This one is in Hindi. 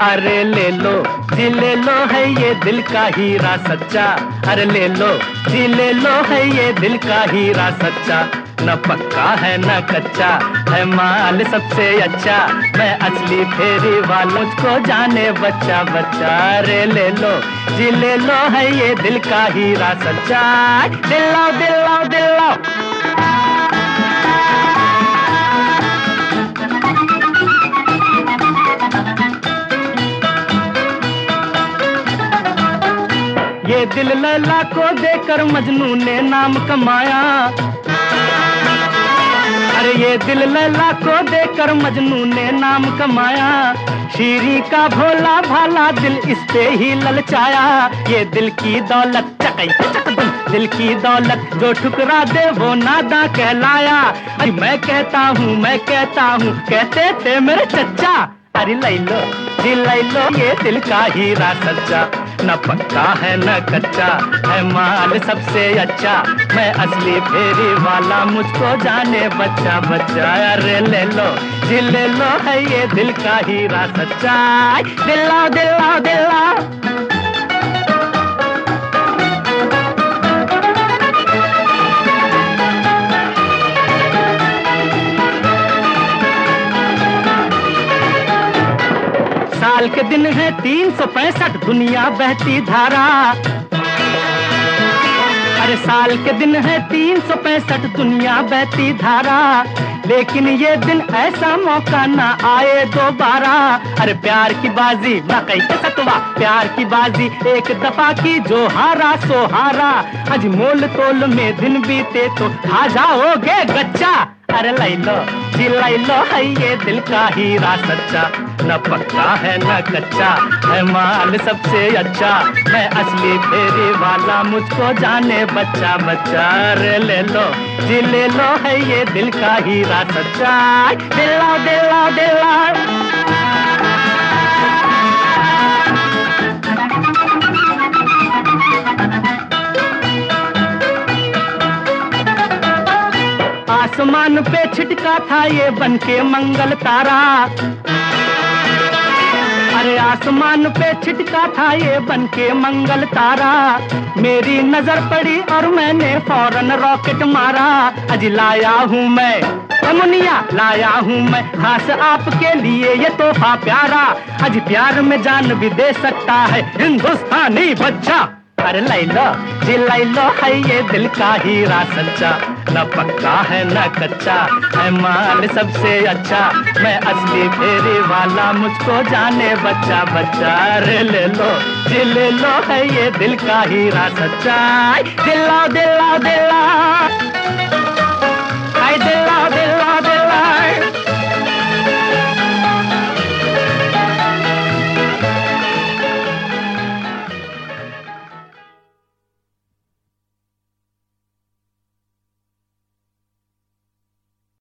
अरे ले लो जी ले लो है ये दिल का हीरा सच्चा। अरे ले लो जी ले लो है ये दिल का हीरा सच्चा। न पक्का है न कच्चा है माल सबसे अच्छा। मैं असली फेरी वालों को जाने बच्चा बच्चा। अरे ले लो जी ले लो है ये दिल का हीरा सच्चा। दिलाओ दिलाओ दिलाओ। ये दिल लैला को देकर मजनू ने नाम कमाया। अरे ये दिल लैला को देकर मजनू ने नाम कमाया। शीरी का भोला भाला दिल इस पे ही ललचाया। ये दिल की दौलत चकई चकदम दिल की दौलत जो ठुकरा दे वो नादा कहलाया। अरे मैं कहता हूँ कहते थे मेरे चच्चा। अरे लैलो जी लैलो ये दिल का हीरा सच्चा। न पक्का है न कच्चा है माल सबसे अच्छा। मैं असली फेरी वाला मुझको जाने बच्चा बच्चा। अरे ले लो जी ले लो है ये दिल का हीरा सच्चा। दिलाओ दिलाओ दिलाओ। साल के दिन है 365 दुनिया बहती धारा। अरे साल के दिन है 365 दुनिया बहती धारा। लेकिन ये दिन ऐसा मौका ना आए दोबारा। अरे प्यार की बाजी ना कहीं के सतवा प्यार की बाजी एक दफा की जो हारा सो हारा। आज मोल तोल में दिन बीते तो खा जाओगे गच्चा। अरे लैलो जी लैलो है ये दिल का हीरा सच्चा। न पक्का है न कच्चा है माल सबसे अच्छा। मैं असली फेरी वाला मुझको जाने बच्चा बच्चा। अरे ले लो जी ले लो है ये दिल का हीरा सच्चा। दिलाओ दिलाओ दिलाओ। आसमान पे छिटका था ये बनके मंगल तारा। अरे आसमान पे छिटका था ये बनके मंगल तारा। मेरी नजर पड़ी और मैंने फौरन रॉकेट मारा। अज लाया हूँ मैं मुनिया लाया हूँ मैं खास आपके लिए ये तोहफा प्यारा। अज प्यार में जान भी दे सकता है हिंदुस्तानी बच्चा। अरे लैलो जी लैलो है ये दिल का हीरा सच्चा। न पक्का है न कच्चा है माल सबसे अच्छा। मैं असली फेरी वाला मुझको जाने बच्चा बच्चा। अरे ले लो जी ले लो है ये दिल का हीरा सच्चा। दिलाओ दिलाओ दिलाओ।